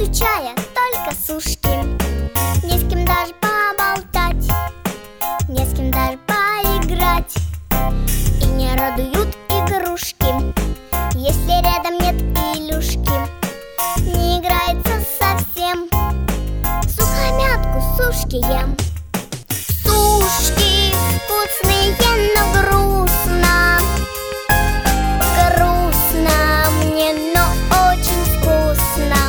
пью чая, только сушки. Не с кем даже поболтать, не с кем даже поиграть. И не радуют игрушки, если рядом нет Илюшки. Не играется совсем, сухомятку сушки ем. Сушки вкусные, но грустно. Грустно мне, но очень вкусно.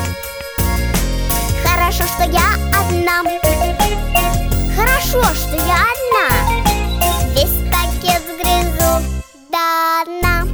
Хорошо, что я одна. Хорошо, что я одна. Весь пакет сгрызу до дна.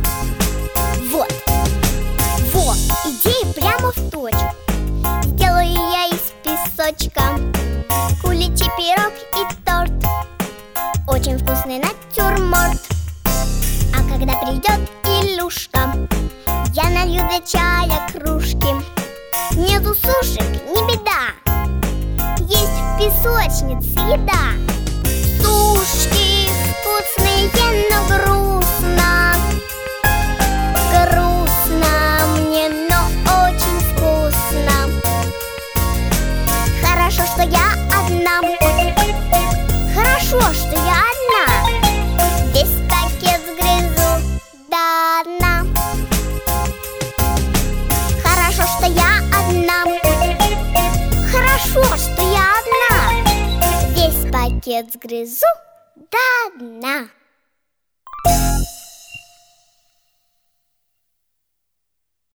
Вот, идея прямо в точку. Сделаю я из песочка куличи, пирог и торт. Очень вкусный натюрморт. А когда придет Илюшка, я налью для чая кружки. Нету сушек, не беда, есть в песочнице еда. Сушки вкусные, но грустно. Грустно мне, но очень вкусно. Хорошо, что я одна. Хорошо, что я одна. Весь пакет сгрызу до дна. Хорошо, что я одна. Хорошо, что я одна. Весь пакет сгрызу до дна.